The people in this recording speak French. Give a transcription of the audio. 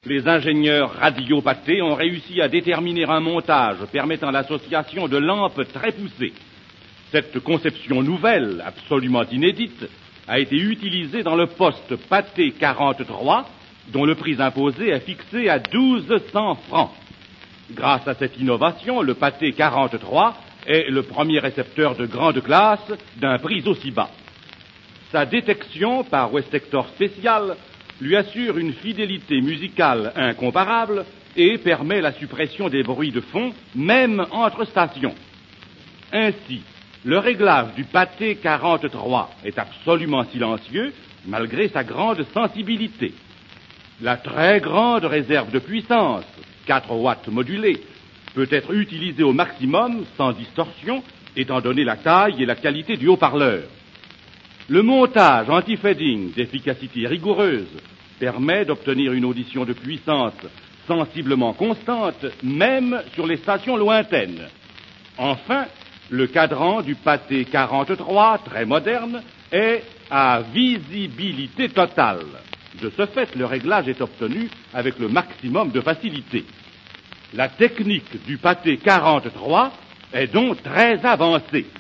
Les ingénieurs radiopathés ont réussi à déterminer un montage permettant l'association de lampes très poussées. Cette conception nouvelle, absolument inédite, a été utilisée dans le poste Pathé 43, dont le prix imposé est fixé à 1200 francs. Grâce à cette innovation, le Pathé 43 est le premier récepteur de grande classe d'un prix aussi bas. Sa détection par Westector spécial lui assure une fidélité musicale incomparable et permet la suppression des bruits de fond, même entre stations. Ainsi, le réglage du Pathé 43 est absolument silencieux, malgré sa grande sensibilité. La très grande réserve de puissance, 4 watts modulés, peut être utilisée au maximum sans distorsion, étant donné la taille et la qualité du haut-parleur. Le montage anti-fading d'efficacité rigoureuse permet d'obtenir une audition de puissance sensiblement constante, même sur les stations lointaines. Enfin, le cadran du Pathé 43, très moderne, est à visibilité totale. De ce fait, le réglage est obtenu avec le maximum de facilité. La technique du Pathé 43 est donc très avancée.